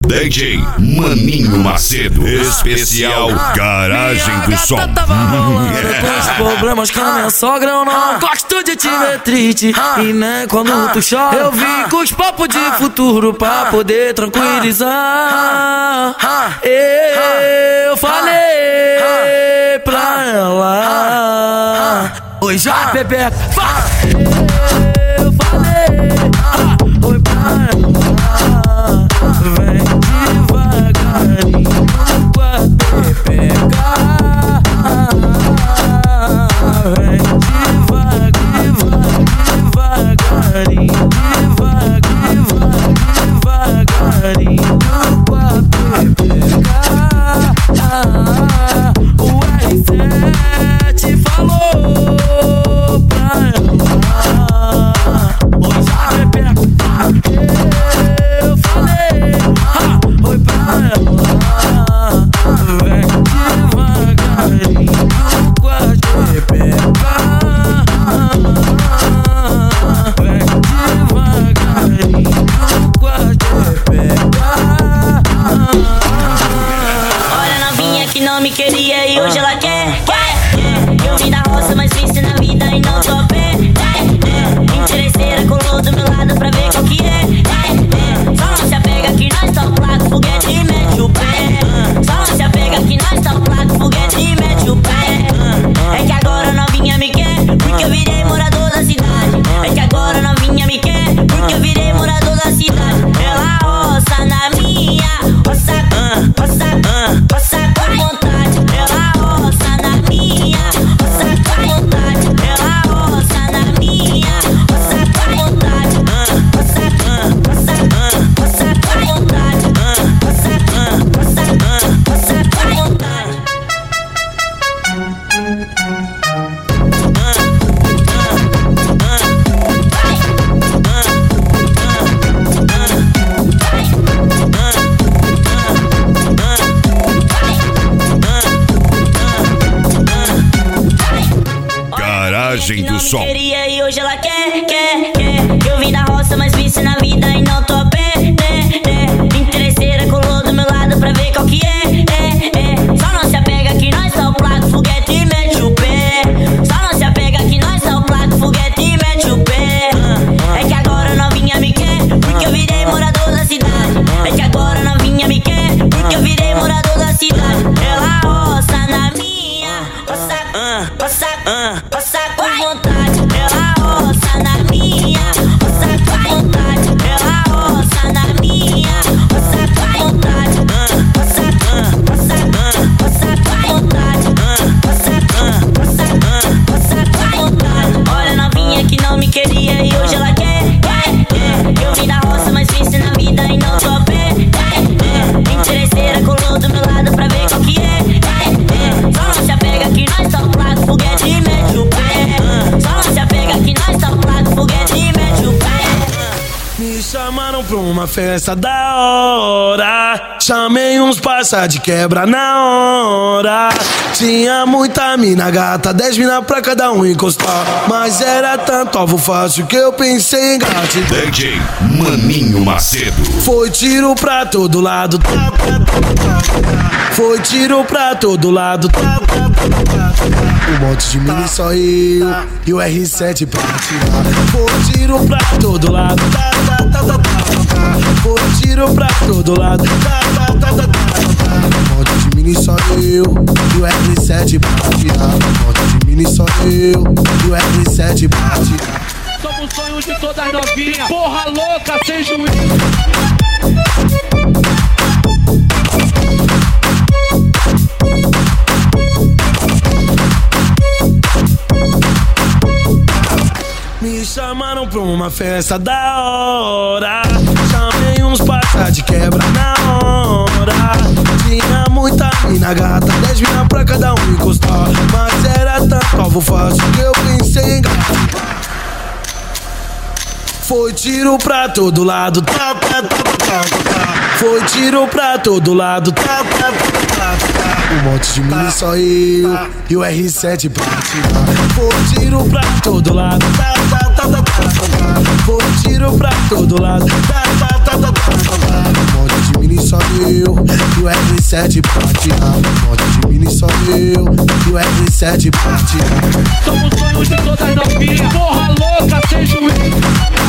DJ Maninho Macedo, especial Garagem do Som. Tava rolando com os problemas com a minha sogra, eu não gosto de te ver triste. E nem quando tu chora, eu vim com os papos de futuro pra poder tranquilizar. Eu falei pra ela, oi já, Pepe. Eu falei, oi pra ela. Vem devagarinho pra te pegar. Vem devagarinho pra te pegar. O R7 falou pra ela, oi já, Pepe. Eu falei, oi pra ela. Vem devagarinho pra te pegar. Vem devagarinho pra te pegar. Olha, novinha que não me queria e hoje ela quer. Eu vim da roça, mas fiz na vida e não tô a pé. Interesseira colou do meu lado pra ver qual que é. Só não se apega que nós tá placo, foguete e mete o pé. Só não se apega que nós tá placo, foguete e mete o pé. É que agora novinha me quer, porque eu virei morador da cidade. É que agora novinha me quer, porque eu virei morador da cidade. Ela roça na minha, roça com vontade. Ela roça na minha, roça com vontade. Ela roça na minha, roça com vontade. Roça com vontade. Roça com vontade. Garagem do Som. Queria e hoje ela quer. Eu vim da roça, mas vice na vida e não tô a pé. Interesseira colou do meu lado pra ver qual que é. Só não se apega que nós tá o placo, foguete e mete o pé. Só não se apega que nós tá o placo, foguete e mete o pé. É que agora novinha me quer, porque eu virei morador da cidade. É que agora novinha me quer, porque eu virei morador da cidade. Ela roça na minha, roça com vontade. Ela roça na minha, roça com vontade. Ela roça na minha, roça com vontade. Roça com vontade. Olha, novinha que não me queria e hoje ela quer. Eu vim da roça, mas fiz na vida e não tô a pé. Interesseira colou do meu lado pra ver qual que é. Só não se apega que nós tá o placo, foguete e mete o pé. Só não se apega que nós tá o placo, foguete e mete o pé. Me chamaram pra uma festa da hora. Chamei uns parça de quebra na hora. Tinha muita mina gata, 10 mina pra cada um encostar. Mas era tanto alvo fácil que eu pensei em gratidão. DJ Maninho Macedo. Foi tiro pra todo lado. Foi tiro pra todo lado. Um monte de mini só eu e o R7 pra tirar. Foi tiro pra todo lado. Foi tiro pra todo lado. Um monte de mini só eu e o R7 pra tirar. Um monte de mini só eu e o R7 pra tirar. Somos o sonho de todas novinhas, porra louca, sem juízo. Me chamaram pra uma festa da hora. Chamei uns parça de quebra na hora. Tinha muita mina gata, 10 mina pra cada um encostar. Mas era tanto alvo fácil que eu pensei em gata. Foi tiro pra todo lado. Foi tiro pra todo lado. Um monte de mini só eu e o R7 pra tirar. Foi tiro pra todo lado. Foi tiro pra todo lado. Um monte de de mini só eu, e o R7 bate. Monte de mini só eu, e o R7 bate. Somos sonhos de todas novinhas, porra louca, sem juízo.